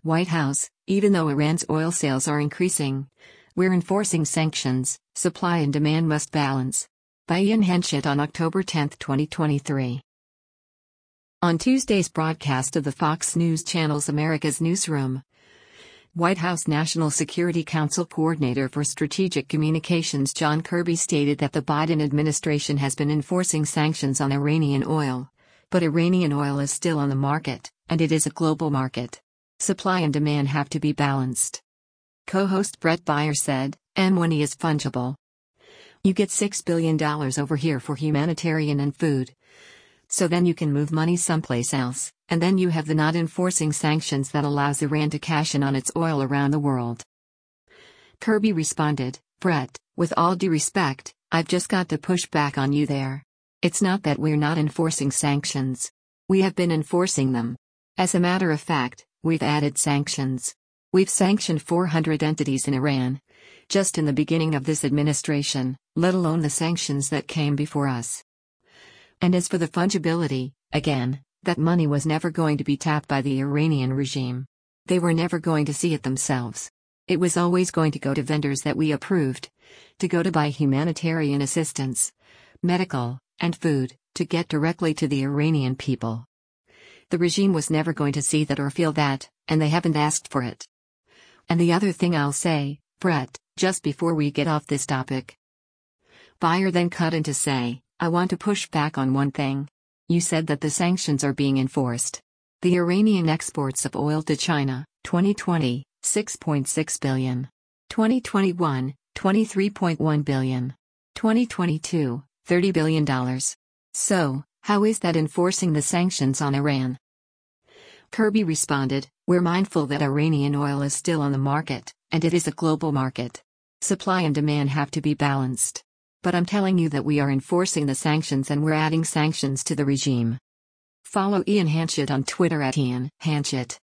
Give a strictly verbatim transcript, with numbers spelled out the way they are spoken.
White House, even though Iran's oil sales are increasing, we're enforcing sanctions, supply and demand must balance. By Ian Henchett on October tenth, twenty twenty-three. On Tuesday's broadcast of the Fox News Channel's America's Newsroom, White House National Security Council Coordinator for Strategic Communications John Kirby stated that the Biden administration has been enforcing sanctions on Iranian oil, but Iranian oil is still on the market, and it is a global market. Supply and demand have to be balanced. Co-host Bret Baier said, "And money is fungible. You get six billion dollars over here for humanitarian and food. So then you can move money someplace else, and then you have the not enforcing sanctions that allows Iran to cash in on its oil around the world." Kirby responded, "Bret, with all due respect, I've just got to push back on you there. It's not that we're not enforcing sanctions. We have been enforcing them. As a matter of fact, we've added sanctions. We've sanctioned four hundred entities in Iran, just in the beginning of this administration, let alone the sanctions that came before us. And as for the fungibility, again, that money was never going to be tapped by the Iranian regime. They were never going to see it themselves. It was always going to go to vendors that we approved, to go to buy humanitarian assistance, medical, and food, to get directly to the Iranian people. The regime was never going to see that or feel that, and they haven't asked for it. And the other thing I'll say, Bret, just before we get off this topic." Baier then cut in to say, "I want to push back on one thing. You said that the sanctions are being enforced. The Iranian exports of oil to China, twenty twenty, six point six billion. twenty twenty-one, twenty-three point one billion. twenty twenty-two, thirty billion dollars. So, how is that enforcing the sanctions on Iran?" Kirby responded, "We're mindful that Iranian oil is still on the market, and it is a global market. Supply and demand have to be balanced. But I'm telling you that we are enforcing the sanctions and we're adding sanctions to the regime." Follow Ian Henchett on Twitter at Ian Henchett.